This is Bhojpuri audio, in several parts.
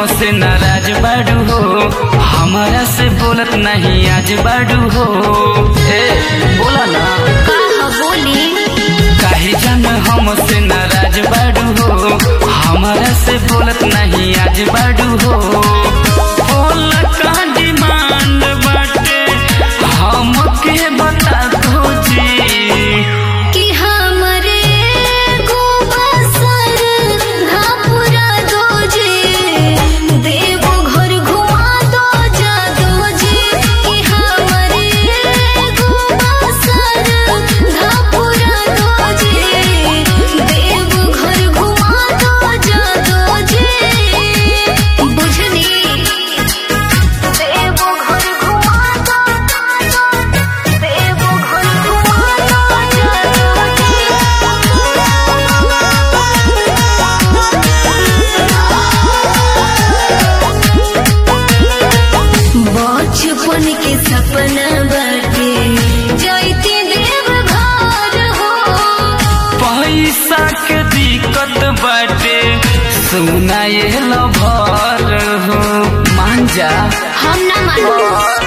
हमसे नाराज बाड़ू हो, हमारा से बोलत नहीं आज बाड़ू हो। ए बोला ना बोली काहे जान हमसे नाराज बाड़ू हो, हमारा से बोलत नहीं आज बाड़ू हो। बोला का डिमांड बाटे हमके बता दो जी कि हमरे गोबसर घापुरा दो जी, देवो घर घुमा दो जा दो जी। कि हमरे गोबसर घापुरा दो जी, देवो घर घुमा दो जा दो जी। बुझनी देवो घर घुमा दो, देवो घर घुमा दो जा दो जी। बचपन के सपना बाटे जाइती देव घर हो। पैसा के दिक्कत बाटे सुना ये लभर हो, मान जा हम ना मानो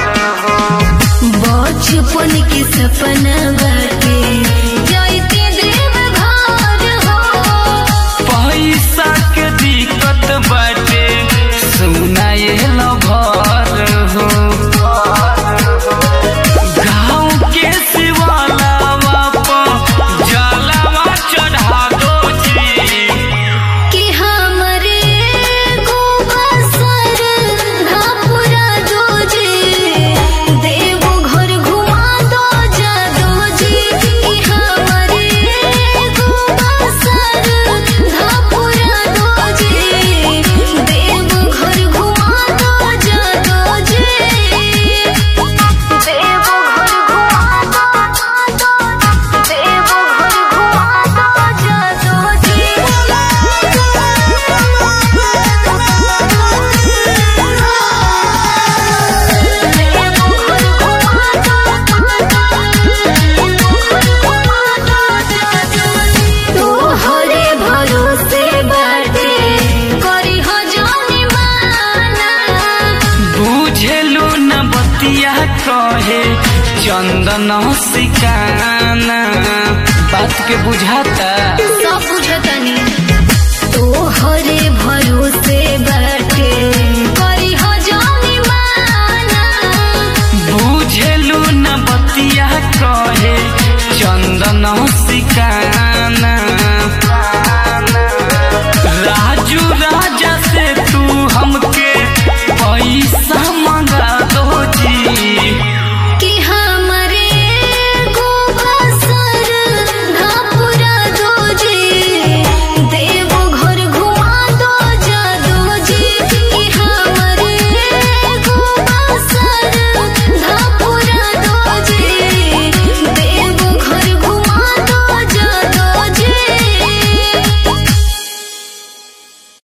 बचपन के सपना बाटे जाइती देव घर हो। पैसा के दिक्कत बाटे सुना ये लभर हो। गाँव के शिवालावा पर जलावा चढ़ा दो जी कि हमरे गोबसर घापुरा दो जी, देवो घर घुमा दो जा दो जी। कि हमरे गोबसर घापुरा दो जी, देवो घर घुमा दो जा दो जी। देवो घर घुमा दो, देवो घर घुमा दो जा दो जी। तोहरे भरोसे बाटे करी हो जाने माना। बुझेलू न बतिया कहे चंदन सिकाना, बात के बुझाता सब बुझतनी तोहरे भरोसे बाटे करी हो जाने माना। बुझेलू न बतिया कहे चंदन सिकाना।